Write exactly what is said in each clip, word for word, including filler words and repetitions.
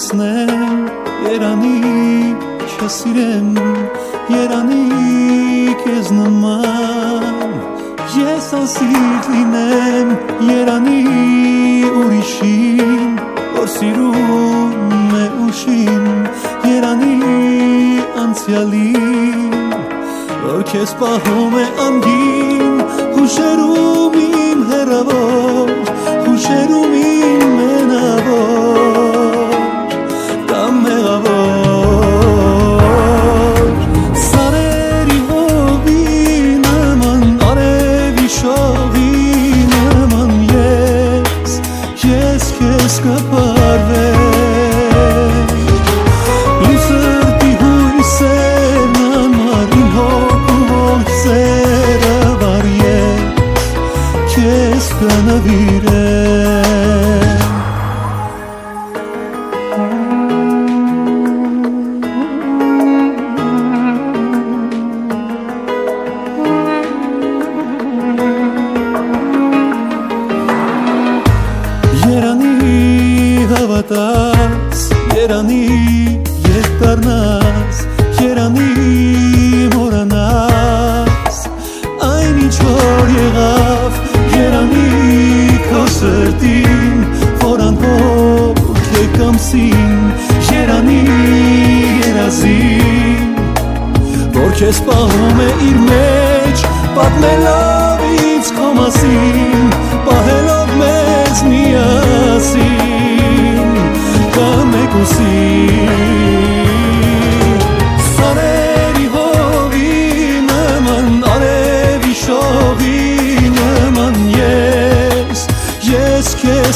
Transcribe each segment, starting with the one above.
տեսնեմ, երանի չես սիրեմ, երանի քեզ նման, ես անսիրտ լինեմ, երանի ուրիշին, որ սիրում է ուշին, երանի անցյալին, որ քեզ պահում է անգին, հուշերում իմ հեռավոր, հուշերում իմ մենավոր, կամ մեղավոր, սարերի հողի նման, արևի շողի նման, ես, ես քեզ կպարվեմ, իմ սրտի հույսերն անմար, իմ հոգու ողջերը վար, ես քեզ կնվիրեմ. Երանի հավատաս, երանի ետ դառնաս, երանի մոռանաս այն ինչ որ եղավ, երանի քո սրտին, որ անհոգ է կամսին, երանի երազին, որ քեզ պահում է իր մեջ, պատմելով ինձ քո մասին, պահելով մեզ միասին, կամ մեկուսին, սարերի հողի նման, արևի շողի նման, ես, ես քեզ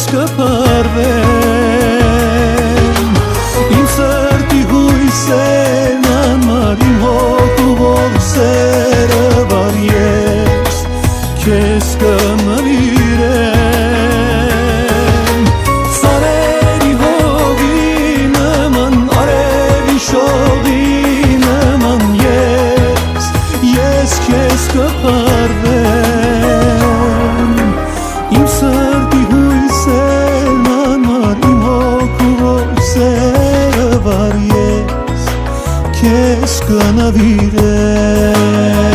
կպարվեմ, իմ սրտի հույսերն անմար, իմ հոգու ողջերը վար, ես քեզ կնվիրեմ, սարերի հողի նման, արևի շողի նման, ես, ես քեզ կպարվեմ, իմ սրտի հույսերն անմար, իմ հոգու ողջերը վար, ես քեզ կնվիրեմ.